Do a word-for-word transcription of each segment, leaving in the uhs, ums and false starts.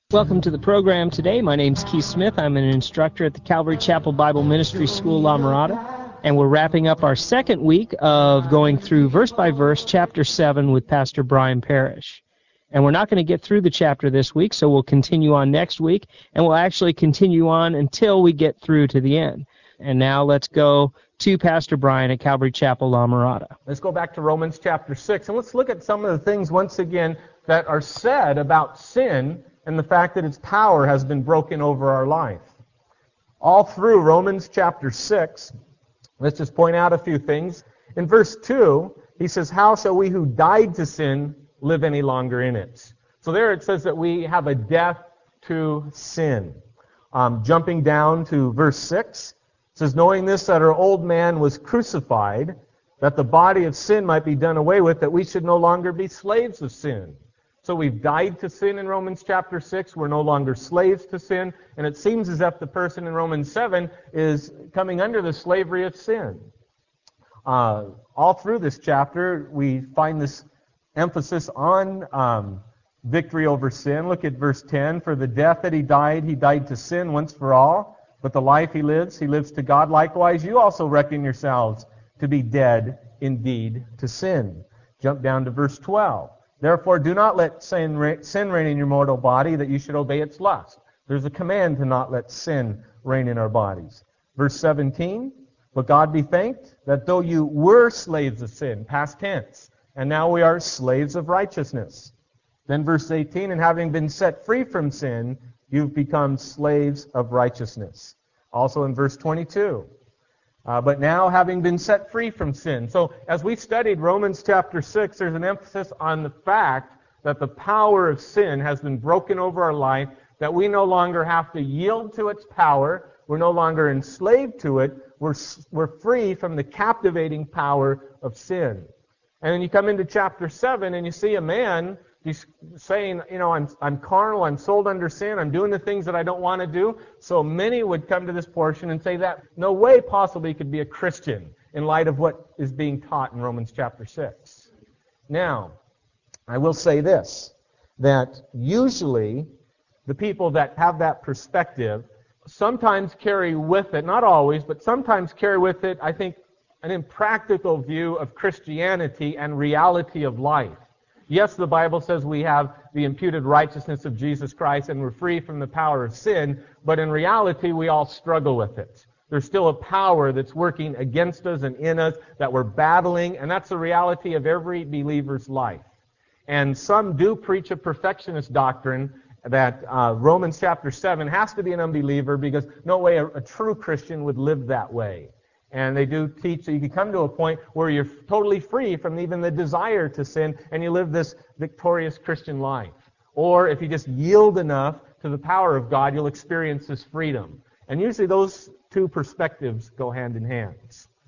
Welcome to the program today. My name's Keith Smith. I'm an instructor at the Calvary Chapel Bible Ministry School, La Mirada, and we're wrapping up our second week of going through verse by verse, chapter seven with Pastor Brian Parrish. And we're not going to get through the chapter this week, so we'll continue on next week, and we'll actually continue on until we get through to the end. And now let's go to Pastor Brian at Calvary Chapel, La Mirada. Let's go back to Romans chapter six, and let's look at some of the things once again that are said about sin and the fact that its power has been broken over our life. All through Romans chapter six, let's just point out a few things. In verse two, he says, "How shall we who died to sin live any longer in it?" So there it says that we have a death to sin. Um, jumping down to verse six, it says, "Knowing this, that our old man was crucified, that the body of sin might be done away with, that we should no longer be slaves of sin." So we've died to sin in Romans chapter six. We're no longer slaves to sin. And it seems as if the person in Romans seven is coming under the slavery of sin. Uh, all through this chapter, we find this emphasis on um, victory over sin. Look at verse ten. "For the death that he died, he died to sin once for all. But the life he lives, he lives to God. Likewise, you also reckon yourselves to be dead indeed to sin." Jump down to verse twelve. "Therefore, do not let sin reign in your mortal body, that you should obey its lust." There's a command to not let sin reign in our bodies. Verse seventeen, "But God be thanked, that though you were slaves of sin," past tense, "and now we are slaves of righteousness." Then verse eighteen, "And having been set free from sin, you've become slaves of righteousness." Also in verse twenty-two, Uh, but now having been set free from sin. So as we studied Romans chapter six, there's an emphasis on the fact that the power of sin has been broken over our life, that we no longer have to yield to its power, we're no longer enslaved to it, we're, we're free from the captivating power of sin. And then you come into chapter seven and you see a man, he's saying, you know, I'm, I'm carnal, I'm sold under sin, I'm doing the things that I don't want to do. So many would come to this portion and say that no way possibly could be a Christian in light of what is being taught in Romans chapter six. Now, I will say this, that usually the people that have that perspective sometimes carry with it, not always, but sometimes carry with it, I think, an impractical view of Christianity and reality of life. Yes, the Bible says we have the imputed righteousness of Jesus Christ and we're free from the power of sin, but in reality we all struggle with it. There's still a power that's working against us and in us that we're battling, and that's the reality of every believer's life. And some do preach a perfectionist doctrine that uh, Romans chapter seven has to be an unbeliever because no way a, a true Christian would live that way. And they do teach that you can come to a point where you're totally free from even the desire to sin and you live this victorious Christian life. Or if you just yield enough to the power of God, you'll experience this freedom. And usually those two perspectives go hand in hand.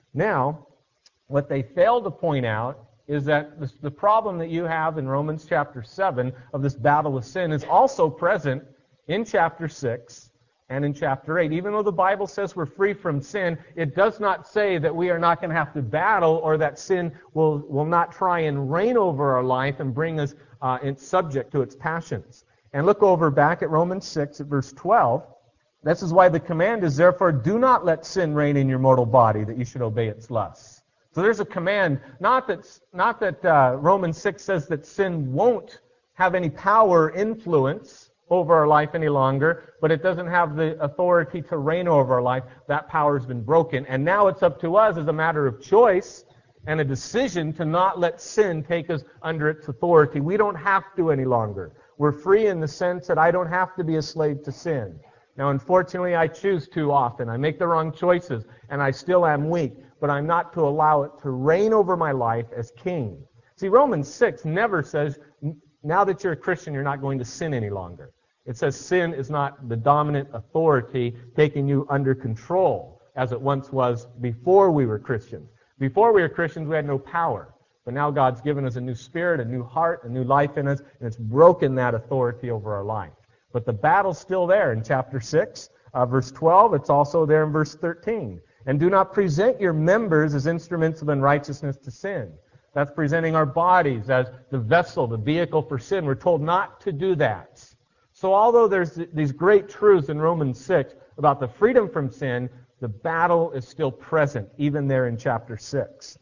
Now, what they fail to point out is that this, the problem that you have in Romans chapter seven of this battle with sin is also present in chapter six. And in chapter eight, even though the Bible says we're free from sin, it does not say that we are not going to have to battle or that sin will, will not try and reign over our life and bring us uh, in subject to its passions. And look over back at Romans six at verse twelve. This is why the command is, "Therefore do not let sin reign in your mortal body, that you should obey its lusts." So there's a command, not that, not that uh, Romans six says that sin won't have any power or influence over our life any longer, but it doesn't have the authority to reign over our life. That power has been broken. And now it's up to us as a matter of choice and a decision to not let sin take us under its authority. We don't have to any longer. We're free in the sense that I don't have to be a slave to sin. Now, unfortunately, I choose too often. I make the wrong choices, and I still am weak, but I'm not to allow it to reign over my life as king. See, Romans six never says, now that you're a Christian, you're not going to sin any longer. It says sin is not the dominant authority taking you under control as it once was before we were Christians. Before we were Christians, we had no power. But now God's given us a new spirit, a new heart, a new life in us, and it's broken that authority over our life. But the battle's still there in chapter six, uh, verse twelve. It's also there in verse thirteen. "And do not present your members as instruments of unrighteousness to sin." That's presenting our bodies as the vessel, the vehicle for sin. We're told not to do that. So although there's these great truths in Romans six about the freedom from sin, the battle is still present, even there in chapter six.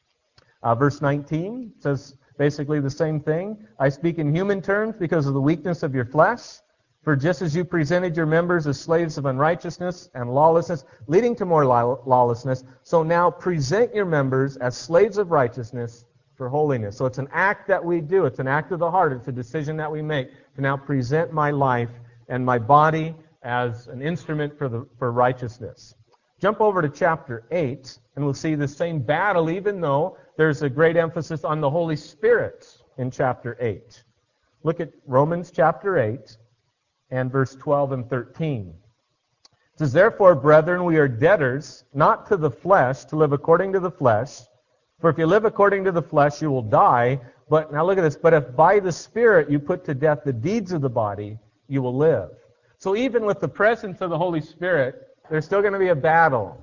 Uh, verse nineteen says basically the same thing. I speak in human terms because of the weakness of your flesh. For just as you presented your members as slaves of unrighteousness and lawlessness, leading to more law- lawlessness, so now present your members as slaves of righteousness for holiness. So it's an act that we do. It's an act of the heart. It's a decision that we make to now present my life and my body as an instrument for the for righteousness. Jump over to chapter eight, and we'll see the same battle, even though there's a great emphasis on the Holy Spirit in chapter eight. Look at Romans chapter eight and verse twelve and thirteen. It says, therefore, brethren, we are debtors, not to the flesh, to live according to the flesh. For if you live according to the flesh, you will die. But, now look at this, but if by the Spirit you put to death the deeds of the body, you will live. So even with the presence of the Holy Spirit, there's still going to be a battle.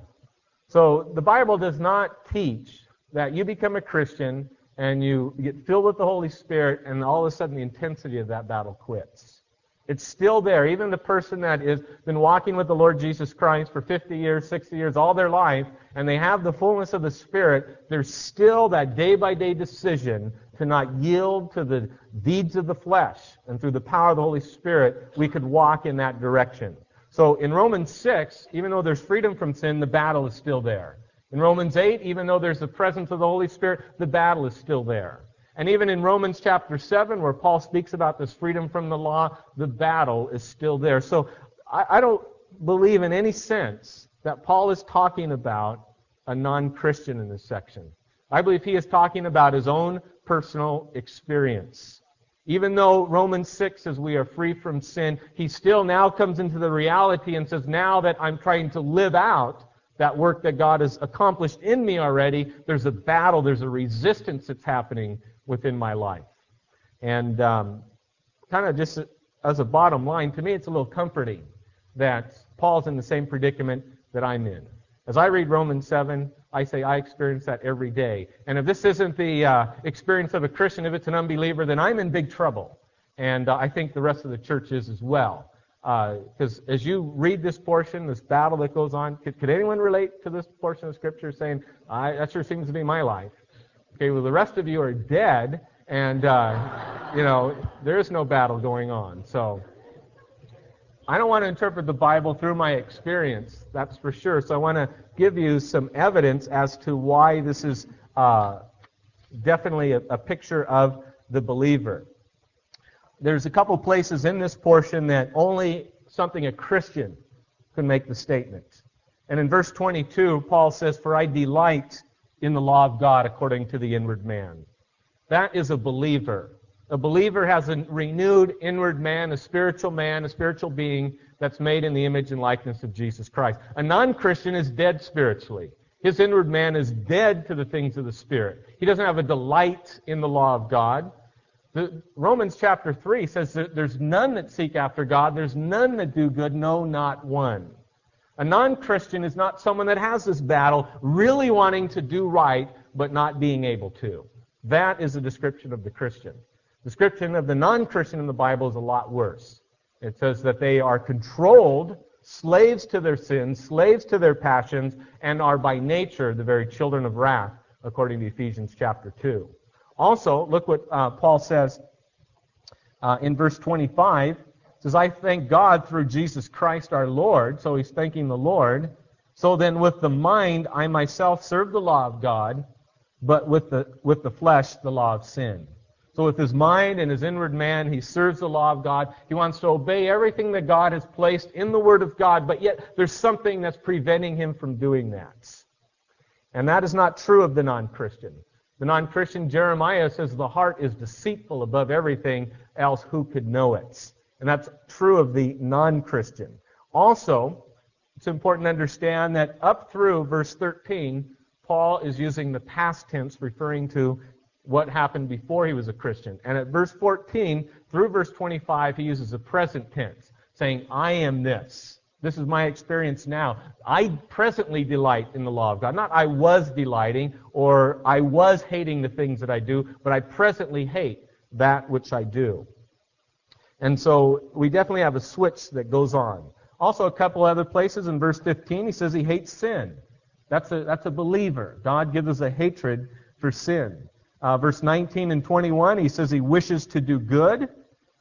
So the Bible does not teach that you become a Christian and you get filled with the Holy Spirit and all of a sudden the intensity of that battle quits. It's still there. Even the person that has been walking with the Lord Jesus Christ for fifty years, sixty years, all their life, and they have the fullness of the Spirit, there's still that day-by-day decision to not yield to the deeds of the flesh. And through the power of the Holy Spirit, we could walk in that direction. So in Romans six, even though there's freedom from sin, the battle is still there. In Romans eight, even though there's the presence of the Holy Spirit, the battle is still there. And even in Romans chapter seven, where Paul speaks about this freedom from the law, the battle is still there. So I, I don't believe in any sense that Paul is talking about a non-Christian in this section. I believe he is talking about his own personal experience. Even though Romans six says we are free from sin, he still now comes into the reality and says, now that I'm trying to live out that work that God has accomplished in me already, there's a battle, there's a resistance that's happening within my life. And um, kind of just as a bottom line, to me it's a little comforting that Paul's in the same predicament that I'm in. As I read Romans seven, I say I experience that every day. And if this isn't the uh, experience of a Christian, if it's an unbeliever, then I'm in big trouble. And uh, I think the rest of the church is as well. Because uh, as you read this portion, this battle that goes on, could, could anyone relate to this portion of Scripture saying, I, that sure seems to be my life? Okay, well, the rest of you are dead, and, uh, you know, there is no battle going on. So I don't want to interpret the Bible through my experience, that's for sure. So I want to give you some evidence as to why this is uh, definitely a, a picture of the believer. There's a couple places in this portion that only something a Christian can make the statement. And in verse twenty-two, Paul says, for I delight in the law of God according to the inward man. That is a believer. A believer has a renewed inward man, a spiritual man, a spiritual being that's made in the image and likeness of Jesus Christ. A non-Christian is dead spiritually. His inward man is dead to the things of the Spirit. He doesn't have a delight in the law of God. The, Romans chapter three says that there's none that seek after God. There's none that do good, no, not one. A non-Christian is not someone that has this battle, really wanting to do right, but not being able to. That is a description of the Christian. The description of the non-Christian in the Bible is a lot worse. It says that they are controlled, slaves to their sins, slaves to their passions, and are by nature the very children of wrath, according to Ephesians chapter two. Also, look what uh, Paul says uh, in verse twenty-five. It says, I thank God through Jesus Christ our Lord. So he's thanking the Lord. So then with the mind I myself serve the law of God, but with the with the flesh the law of sin. So with his mind and his inward man, he serves the law of God. He wants to obey everything that God has placed in the Word of God, but yet there's something that's preventing him from doing that. And that is not true of the non-Christian. The non-Christian, Jeremiah says, the heart is deceitful above everything else, who could know it? And that's true of the non-Christian. Also, it's important to understand that up through verse thirteen, Paul is using the past tense, referring to what happened before he was a Christian. And at verse fourteen through verse twenty-five, he uses a present tense, saying, I am this. This is my experience now. I presently delight in the law of God. Not I was delighting or I was hating the things that I do, but I presently hate that which I do. And so we definitely have a switch that goes on. Also, a couple other places in verse fifteen, he says he hates sin. That's a, that's a believer. God gives us a hatred for sin. Uh, verse nineteen and twenty-one, he says he wishes to do good.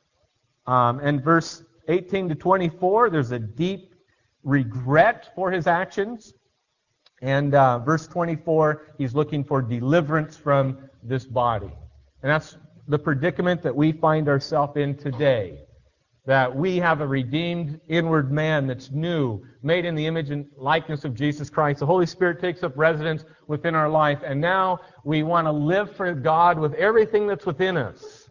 Um, and verse eighteen to twenty-four, there's a deep regret for his actions. And uh, verse twenty-four, he's looking for deliverance from this body. And that's the predicament that we find ourselves in today. That we have a redeemed inward man that's new, made in the image and likeness of Jesus Christ. The Holy Spirit takes up residence within our life, and now we want to live for God with everything that's within us.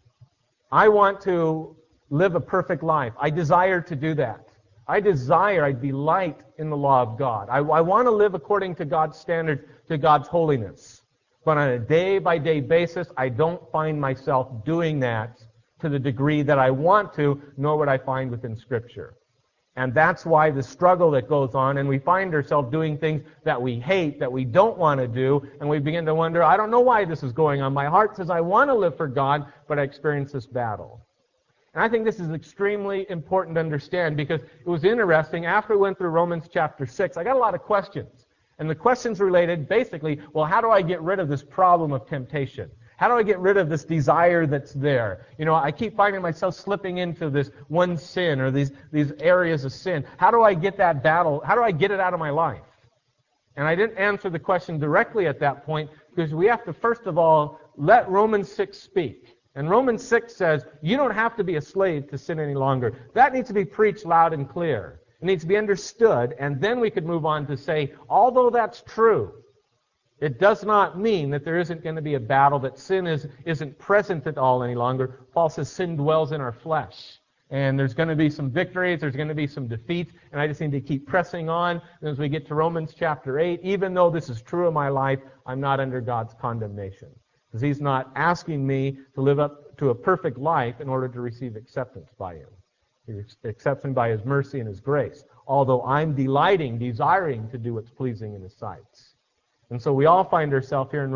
I want to live a perfect life. I desire to do that. I desire, I delight in the law of God. I, I want to live according to God's standards, to God's holiness. But on a day-by-day basis, I don't find myself doing that to the degree that I want to, nor would I find within Scripture. And that's why the struggle that goes on, and we find ourselves doing things that we hate, that we don't want to do, and we begin to wonder, I don't know why this is going on. My heart says I want to live for God, but I experience this battle. And I think this is extremely important to understand, because it was interesting, after we went through Romans chapter six, I got a lot of questions. And the questions related, basically, well, how do I get rid of this problem of temptation? How do I get rid of this desire that's there? You know, I keep finding myself slipping into this one sin or these, these areas of sin. How do I get that battle? How do I get it out of my life? And I didn't answer the question directly at that point, because we have to, first of all, let Romans six speak. And Romans six says, you don't have to be a slave to sin any longer. That needs to be preached loud and clear. It needs to be understood, and then we could move on to say, although that's true, it does not mean that there isn't going to be a battle, that sin is, isn't present at all any longer. Paul says sin dwells in our flesh. And there's going to be some victories, there's going to be some defeats, and I just need to keep pressing on. And as we get to Romans chapter eight, even though this is true of my life, I'm not under God's condemnation. Because He's not asking me to live up to a perfect life in order to receive acceptance by Him. He accepts me by His mercy and His grace, although I'm delighting, desiring to do what's pleasing in His sight. And so we all find ourselves here in